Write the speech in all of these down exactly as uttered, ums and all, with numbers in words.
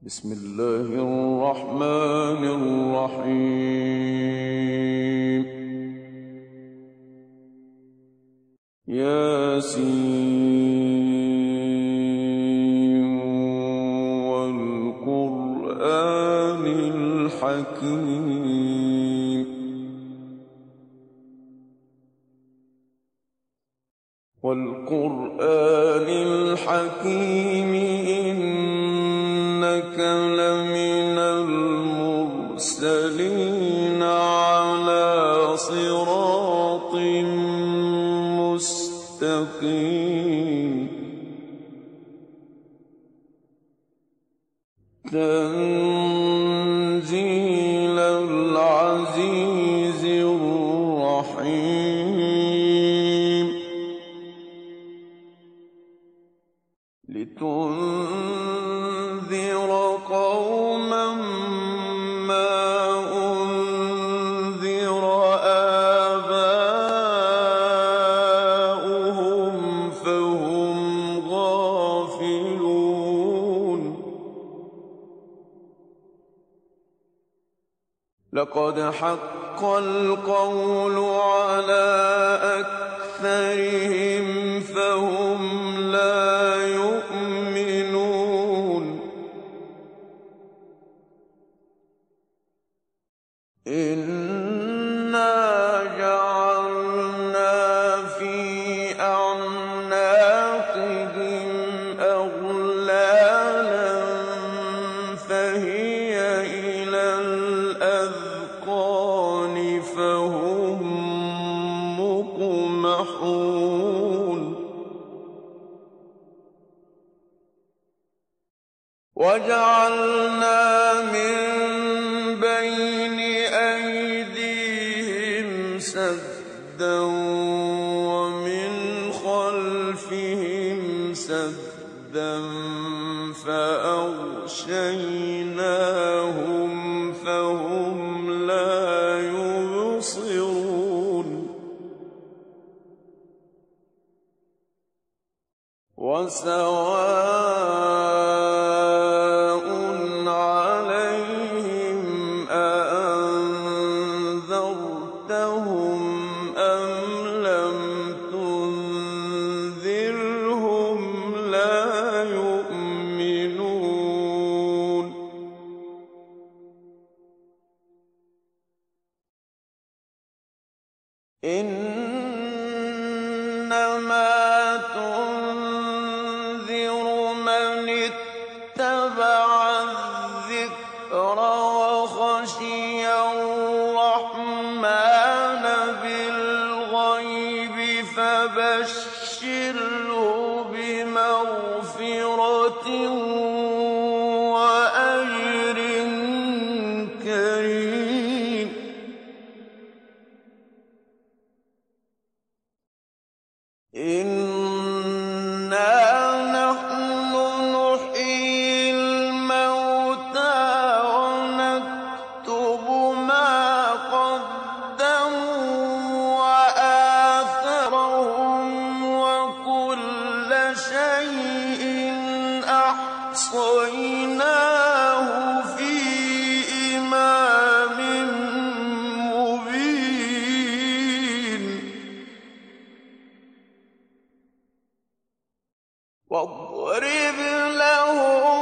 بسم الله الرحمن الرحيم. ياسين والقرآن الحكيم والقرآن الحكيم إنك لمن المرسلين على صراط مستقيم. تنزيل العزيز الرحيم. لتنذر قوما ما أنذر آباؤهم فهم غافلون. لقد حق القول على أكثرهم فهم لا يؤمنون. إنا جعلنا في أعناقهم أغلالا فهي إلى الأذقان فهم مقمحون. وجعلنا من بين أيديهم سدا ومن خلفهم سدا فأغشيناهم فهم لا يبصرون. وسواء عليهم أأنذرتهم أم لم تنذرهم لا يؤمنون. إنما تنذر من اتبع الذكر وخشي الرحمن بالغيب فبشره بمغفرة وأجر كريم. إنا نحن نحيي الموتى ونكتب ما قدموا وآثارهم وكل شيء أحصيناه في إمام مبين. واضرب لهم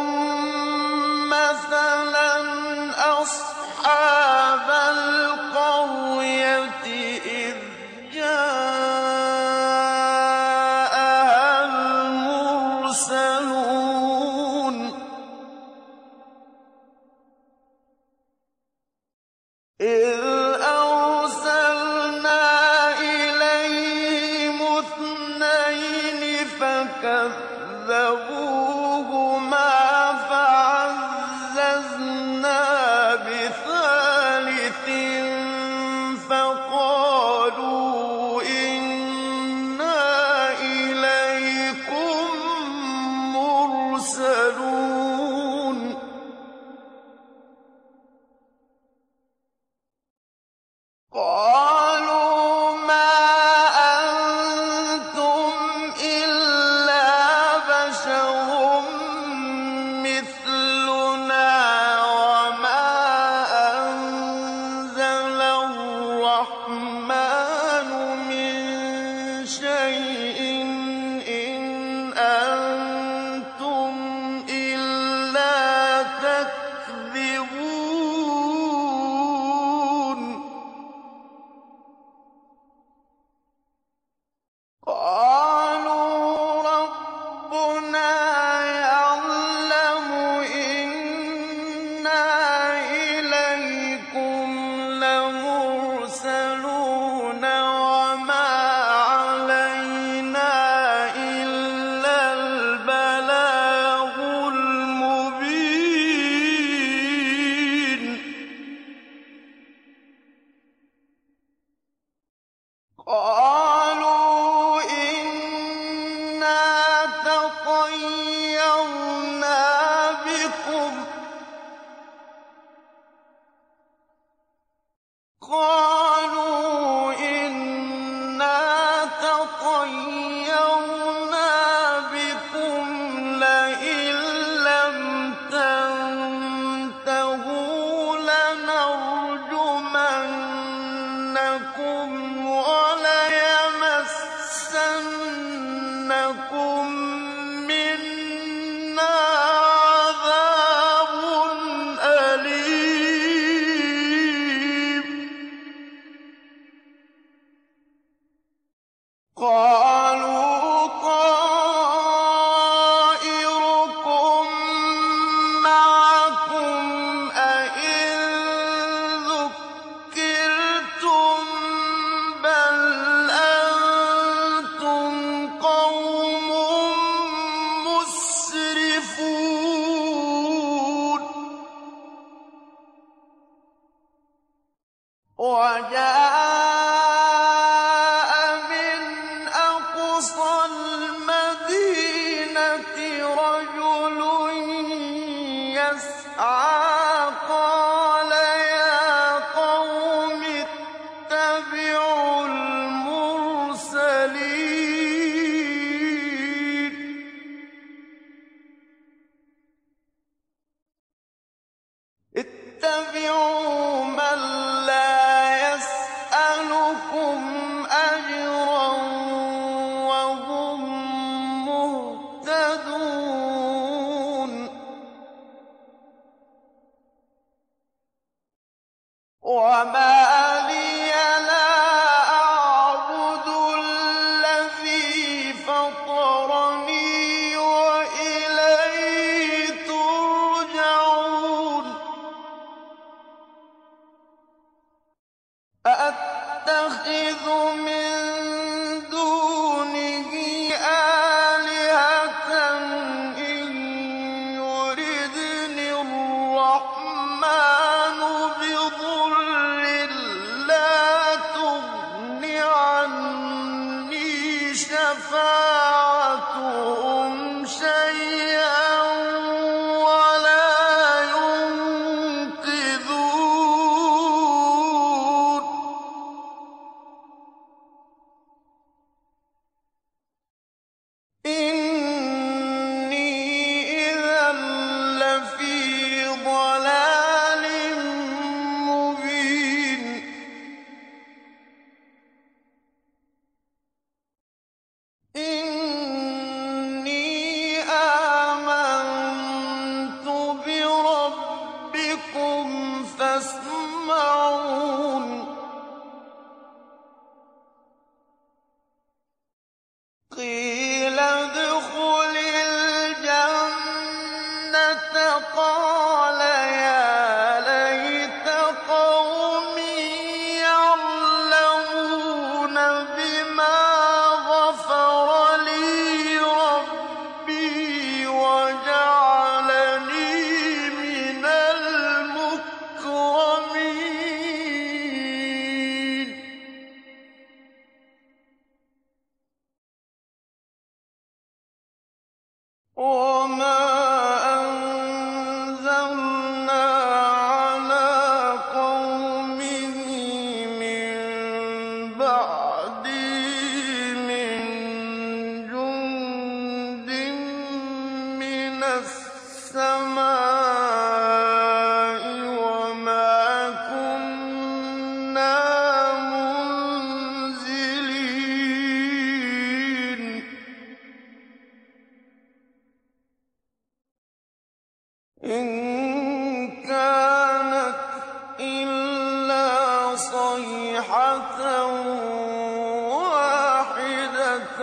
مثلا أصحاب القرية إذ جاءها المرسلون. إذ أرسلنا إليهم اثنين فكذبوهما فعززنا بثالث فقالوا إنا إليكم مرسلون. وجاء من أقصى المدينة رجل يسعى قال يا قوم اتبعوا المرسلين اتبعوا من لا يسألكم أجرا وهم مهتدون وما لي لا أعبد الذي فطرني وإليه ترجعون أأتخذ من دونه آلهة إن يردني الرحمن بضر لا تغن عني شفاعتهم شيئا ولا ينقذون إني إذا لفي ضلال مبين إني آمنت بربكم فاسمعون قيل ادخل الجنة قال يا ليت قومي يعلمون بما غفر لي ربي وجعلني من المكرمين وما أنزلنا على قومه من بعده من جند من السماء وما كنا منزلين إن كانت إلا صيحة واحدة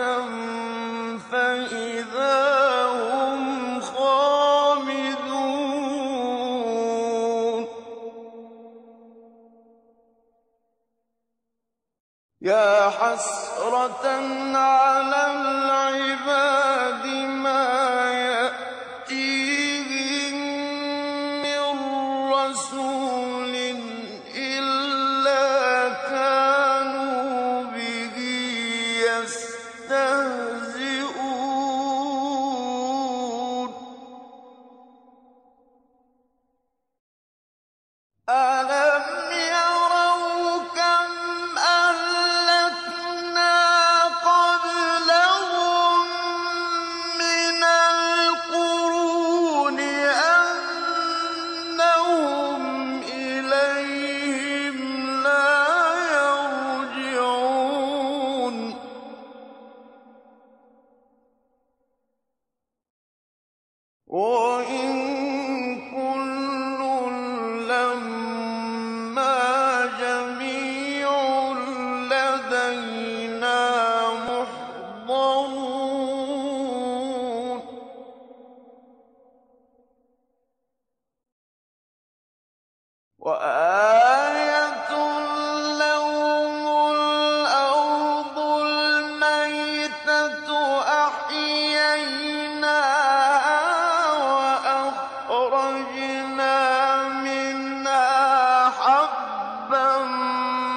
فإذا هم خامدون يا حسرة على العباد ما يأتيهم من رسول إلا كانوا به يستهزئون ألم يروا كم أهلكنا قبلهم من القرون أنهم إليهم لا يرجعون وإن كل لما جميع لدينا محضرون وآية لهم الأرض الميتة أحييناها وأخرجنا منها حبا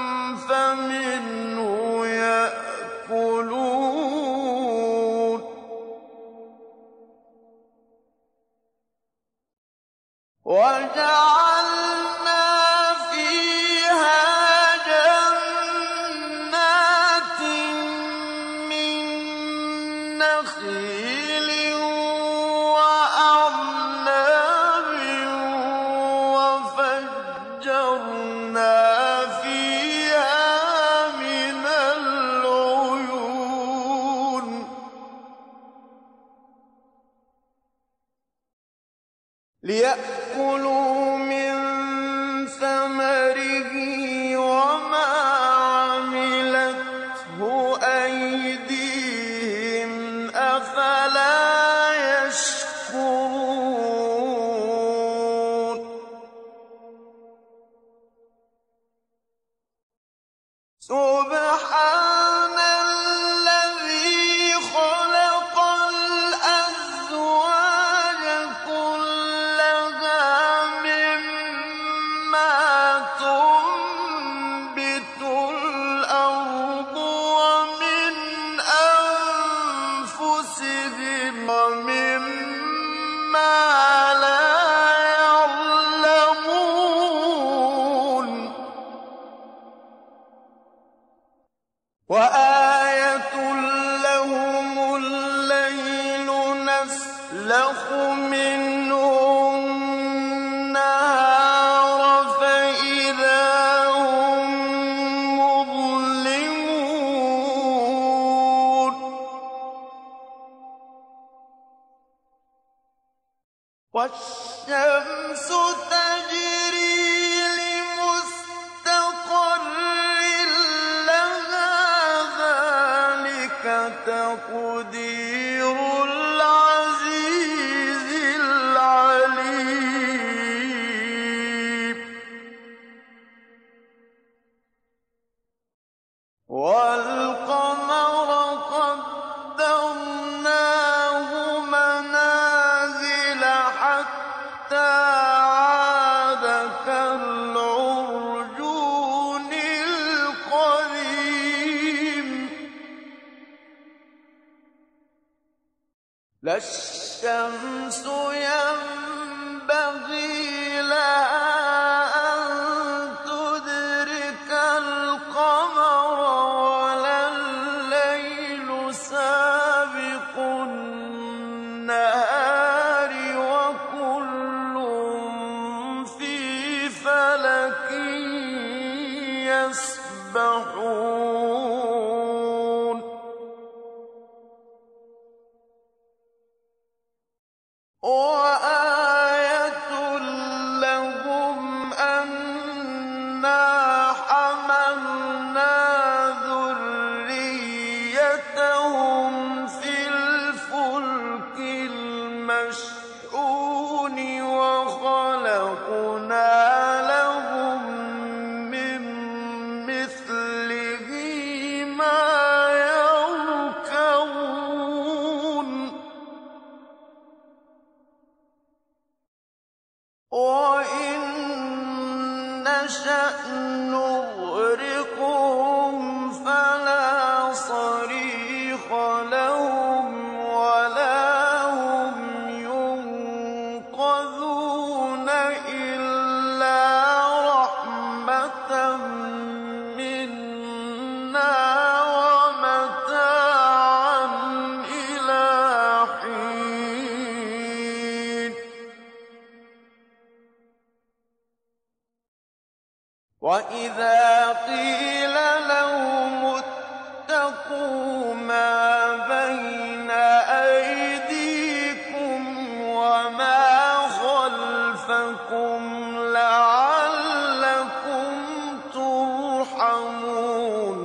وَجَعَلْنَا فِيهَا جَنَّاتٍ مِّن نَّخِيلٍ وَأَعْنَابٍ وَفَجَّرْنَا فِيهَا مِنَ الْعُيُونِ لِيَأْكُلُوا مِن ثَمَرِهِ وَمَا عَمِلَتْهُ أَيْدِيهِمْ ۖ أَفَلَا يَشْكُرُونَ سُبْحَانَ الَّذِي خَلَقَ الْأَزْوَاجَ كُلَّهَا مِمَّا تُنبِتُ الْأَرْضُ وَمِنْ أَنفُسِهِمْ وَمِمَّا لَا يَعْلَمُونَ وَآيَةٌ لَّهُمُ اللَّيْلُ نَسْلَخُ مِنْهُ النَّهَارَ فَإِذَا هُم مُّظْلِمُونَ وَالشَّمْسُ تَجْرِي لِمُسْتَقَرٍّ لَّهَا ۚ ذَٰلِكَ تَقْدِيرُ الْعَزِيزِ الْعَلِيمِ وَالْقَمَرَ قَدَّرْنَاهُ مَنَازِلَ حَتَّىٰ عَادَ كَالْعُرْجُونِ الْقَدِيمِ لَا الشَّمْسُ يَنبَغِي لَهَا أَن تُدْرِكَ الْقَمَرَ وَلَا اللَّيْلُ سَابِقُ النَّهَارِ ۚ وَكُلٌّ فِي فَلَكٍ يَسْبَحُونَ وَآيَةٌ لَّهُمْ أَنَّا حَمَلْنَا ذُرِّيَّتَهُمْ فِي الْفُلْكِ الْمَشْحُونِ وَخَلَقْنَا لَهُم مِّن مِّثْلِهِ مَا يَرْكَبُونَ وَإِن نَّشَأْ نُغْرِقْهُمْ فَلَا صَرِيخَ لَهُمْ وَلَا هُمْ يُنقَذُونَ إِلَّا رَحْمَةً مِّنَّا وَمَتَاعًا إِلَىٰ حِينٍ وَإِذَا قِيلَ لَهُمُ اتَّقُوا مَا بَيْنَ أَيْدِيكُمْ وَمَا خَلْفَكُمْ لَعَلَّكُمْ تُرْحَمُونَ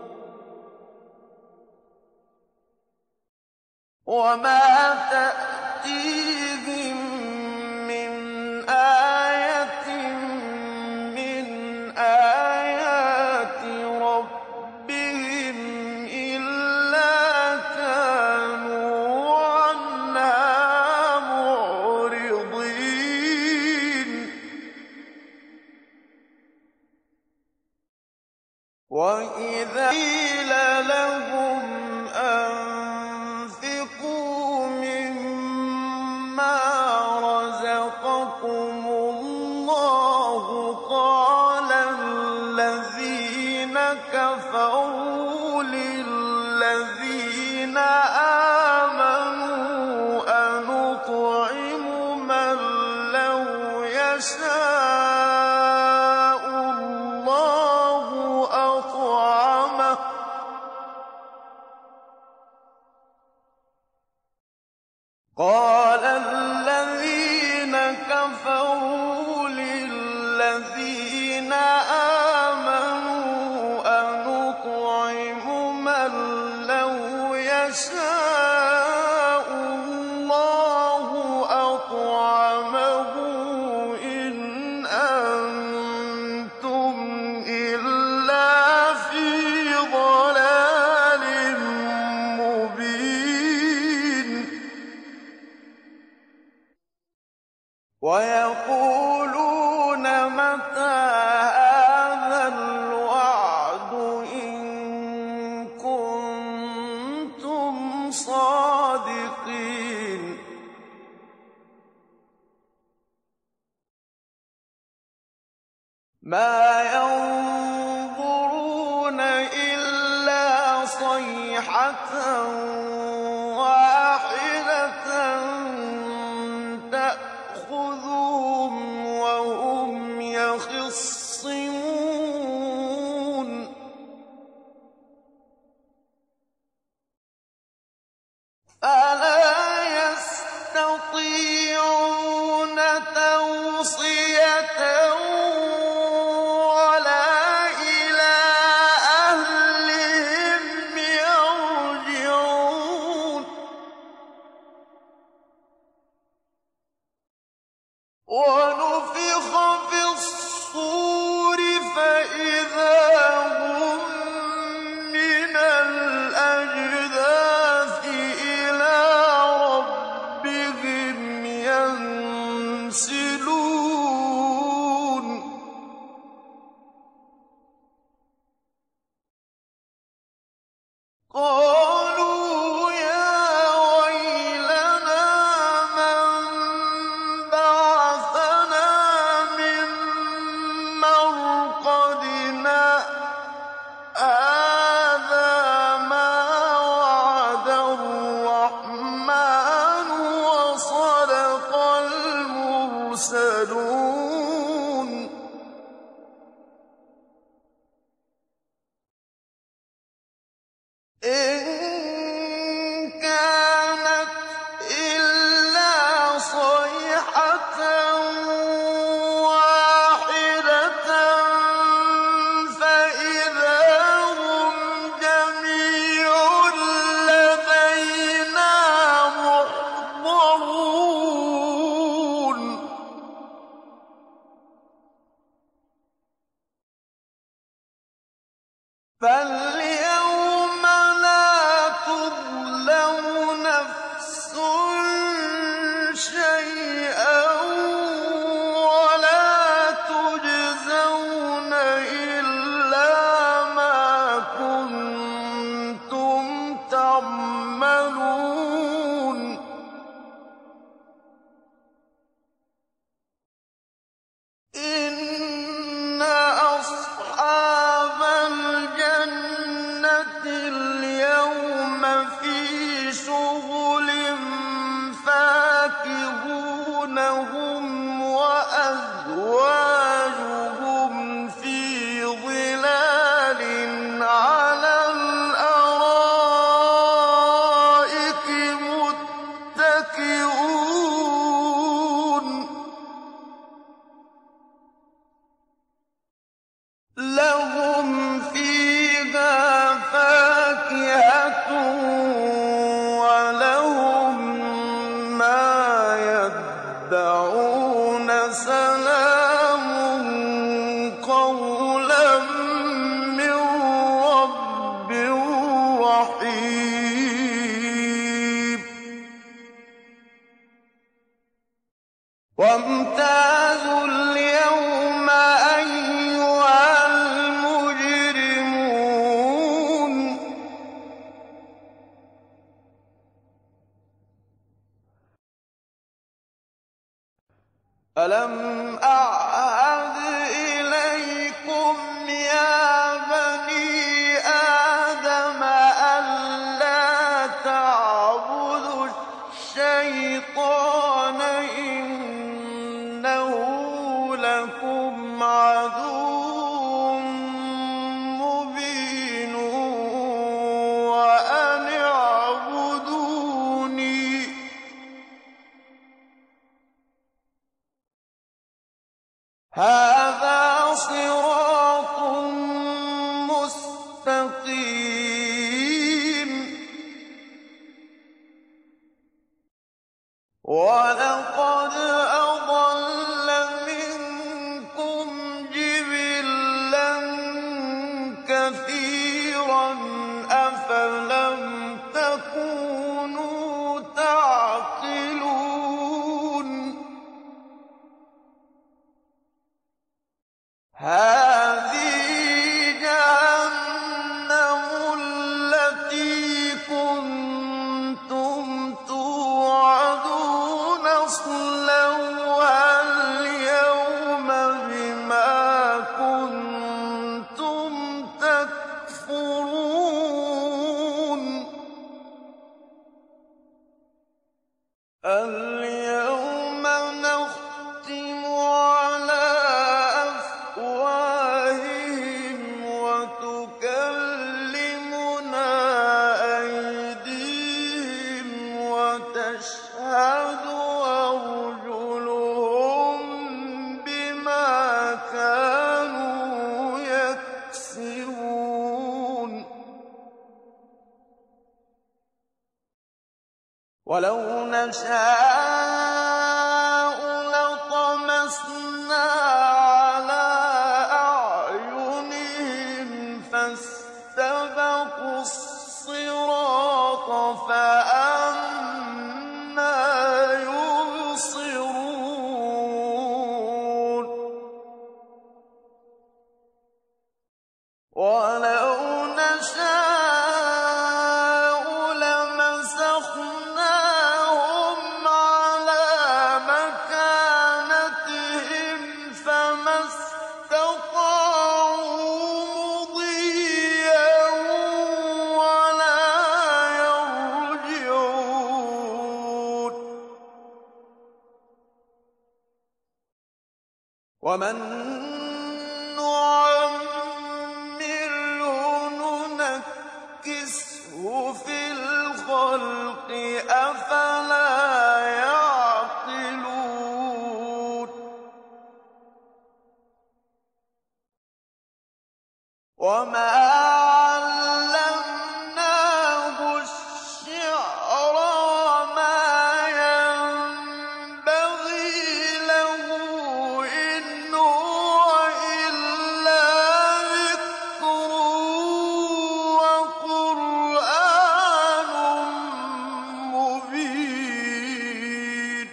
وَمَا تَأْتِيهِم مِّنْ آيَةٍ مِّنْ آيَاتِ رَبِّهِمْ إِلَّا كَانُوا عَنْهَا مُعْرِضِينَ وَإِذَا قِيلَ لَهُمْ أَنفِقُوا مِمَّا رَزَقَكُمُ يَشَاءُ اللَّهُ أَطْعَمَهُ ۚ قَالَ الَّذِينَ كَفَرُوا لِلَّذِينَ آمَنُوا أَنُطْعِمُ مَن لَّوْ يَشَاءُ اللَّهُ أَطْعَمَهُ إِنْ أَنتُمْ إِلَّا فِي ضَلَالٍ مُّبِينٍ وَيَقُولُونَ مَتَىٰ هَٰذَا الْوَعْدُ إِن كُنتُمْ صَادِقِينَ مَا يَنظُرُونَ إِلَّا صَيْحَةً وَاحِدَةً تَأْخُذُهُمْ وَهُمْ يَخِصِّمُونَ فَلَا يَسْتَطِيعُونَ تَوْصِيَةً وَلَا إِلَىٰ أَهْلِهِمْ يَرْجِعُونَ وَنُفِخَ فِي الصُّورِ فَإِذَا هُم مِّنَ الْأَجْدَاثِ إِلَىٰ رَبِّهِمْ يَنسِلُونَ قَالُوا يَا وَيْلَنَا مَن بَعَثَنَا مِن مَّرْقَدِنَا ۜ هَٰذَا مَا وَعَدَ الرَّحْمَٰنُ وَصَدَقَ الْمُرْسَلُونَ إِن كَانَتْ إِلَّا صَيْحَةً وَاحِدَةً فَإِذَا هُمْ جَمِيعٌ لَّدَيْنَا مُحْضَرُونَ فَالْيَوْمَ لَا تُظْلَمُ نَفْسٌ شَيْئًا وَلَا تُجْزَوْنَ إِلَّا مَا كُنتُمْ تَعْمَلُونَ إِنَّ أَصْحَابَ الْجَنَّةِ الْيَوْمَ فِي شُغُلٍ فَاكِهُونَ هُمْ وَأَزْوَاجُهُمْ فِي ظِلَالٍ عَلَى الْأَرَائِكِ مُتَّكِئُونَ لَهُمْ فِيهَا فَاكِهَةٌ وَلَهُم مَّا يَدَّعُونَ سَلَامٌ قَوْلًا مِّن رَّبٍّ رَّحِيمٍ وَامْتَازُوا الْيَوْمَ أَيُّهَا الْمُجْرِمُونَ أَلَمْ أَعْهَدْ إِلَيْكُمْ يَا بَنِي آدَمَ أَلَّا تَعْبُدُوا الشَّيْطَانَ إِنَّهُ هَٰذَا صِرَاطٌ مُّسْتَقِيمٌ وَلَقَدْ أَضَلَّ مِنكُمْ جِبِلًّا كَثِيرًا ۖ أَفَلَمْ تَكُونُوا تَعْقِلُونَ هَٰذِهِ جَهَنَّمُ الَّتِي كُنتُمْ تُوعَدُونَ اصْلَوْهَا الْيَوْمَ بِمَا كُنتُمْ تَكْفُرُونَ الْيَوْمَ نَخْتِمُ عَلَىٰ أَفْوَاهِهِمْ وَتُكَلِّمُنَا أَيْدِيهِمْ وَتَشْهَدُ أَرْجُلُهُم بِمَا كَانُوا يَكْسِبُونَ وَلَوْ نَشَاءُ لَطَمَسْنَا عَلَىٰ أَعْيُنِهِمْ فَاسْتَبَقُوا الصِّرَاطَ فَأَنَّىٰ يُبْصِرُونَ وَلَوْ نَشَاءُ لَمَسَخْنَاهُمْ عَلَىٰ مَكَانَتِهِمْ فَمَا اسْتَطَاعُوا مُضِيًّا وَلَا يَرْجِعُونَ وَمَن نُّعَمِّرْهُ نُنَكِّسْهُ فِي الْخَلْقِ ۖ أَفَلَا يَعْقِلُونَ وَمَا عَلَّمْنَاهُ الشِّعْرَ وَمَا يَنبَغِي لَهُ ۖ إِنْ هُوَ إِلَّا ذِكْرٌ وَقُرْآنٌ مُّبِينٌ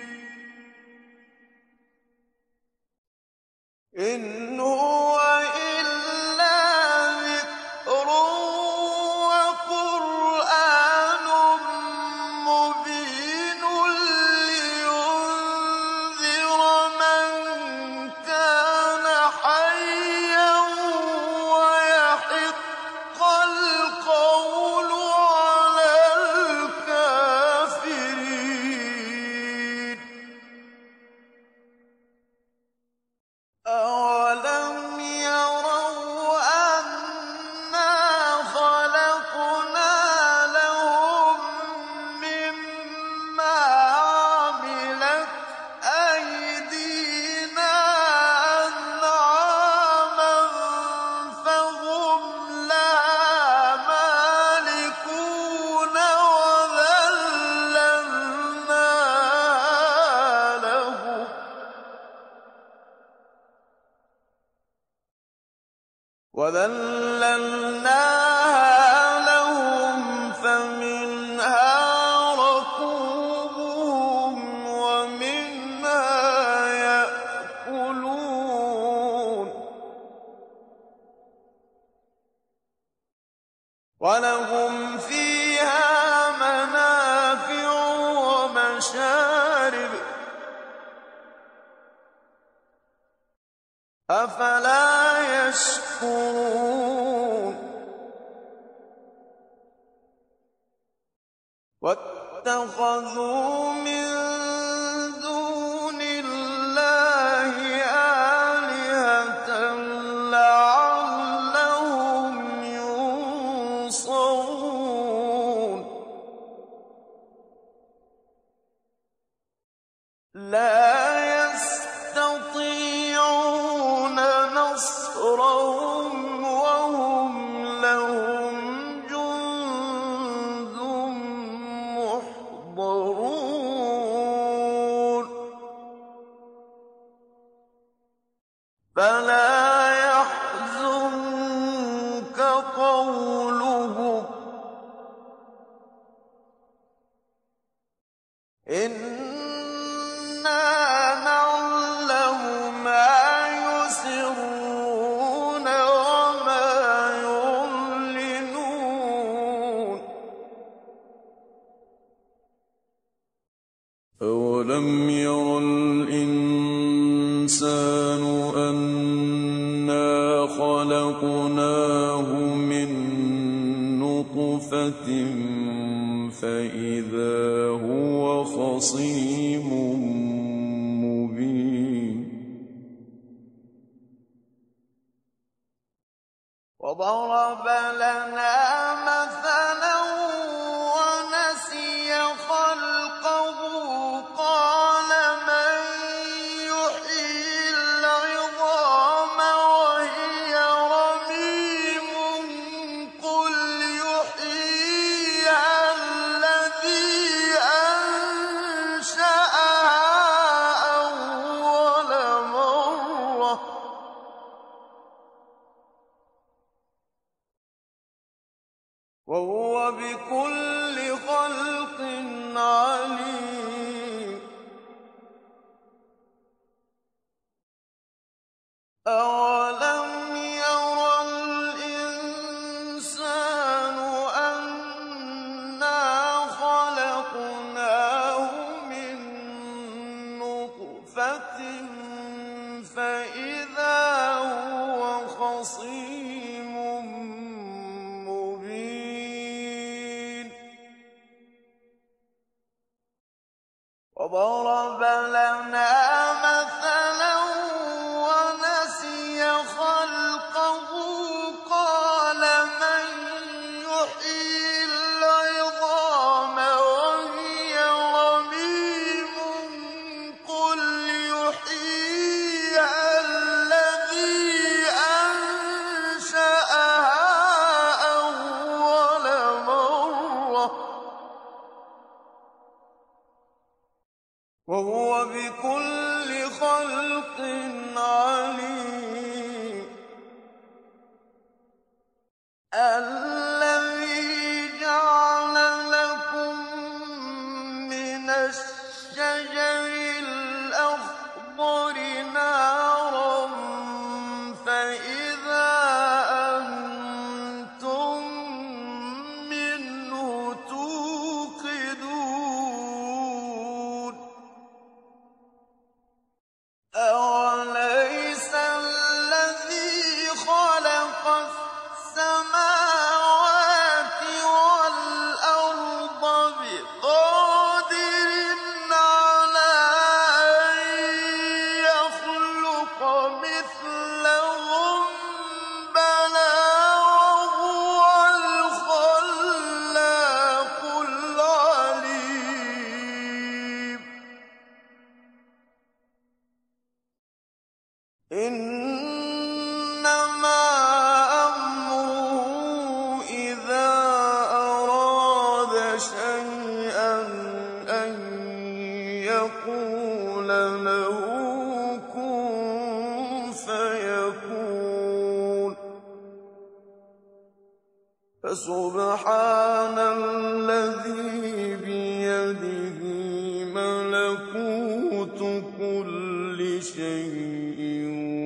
إِنْ هُوَ إِلَّا ذِكْرٌ وَقُرْآنٌ مُّبِينٌ لِّيُنذِرَ مَن كَانَ حَيًّا وَيَحِقَّ الْقَوْلُ عَلَى الْكَافِرِينَ أَوَلَمْ يَرَوْا أَنَّا خَلَقْنَا لَهُم مِّمَّا عَمِلَتْ أَيْدِينَا أَنْعَامًا فَهُمْ لَهَا مَالِكُونَ وَذَلَّلْنَاهَا لَهُمْ وَذَلَّلْنَاهَا لَهُمْ فَمِنْهَا رَكُوبُهُمْ وَمِنْهَا يَأْكُلُونَ وَلَهُمْ فِيهَا مَنَافِعُ وَمَشَارِبُ ۖ أَفَلَا يَشْكُرُونَ وَاتَّخَذُوا مِن دُونِ اللَّهِ آلِهَةً لَّعَلَّهُمْ يُنصَرُونَ لَا يَسْتَطِيعُونَ فلا يحزنك قولهم إنا نعلم ما يسرون وما يعلنون أولم ير الإنسان أنا خلقناه من نطفة فإذا هو خصيم مبين وضرب لنا مثلا ونسي خلقه قال من يحيي العظام وهي رميم قل يحييها الذي أنشأها أول مرة وهو بكل خلق عليم أولم ير الإنسان أنا خلقناه من نطفة فإذا هو خصيم مبين وضرب لنا مثلا ونسي خلقه قال من يحيي العظام وهي رميم قل يحييها الذي أنشأها أول مرة وهو بكل خلق عليم الذي جعل لكم من الشجر الأخضر نارا فإذا أنتم منه توقدون أوليس الذي خلق السماوات والأرض بقادر على أن يخلق مثلهم بلى وهو الخلاق العليم إنما أمره إذا أراد شيئا أن يقول له كن فيكون فسبحان الذي بيده ملكوت كل شيء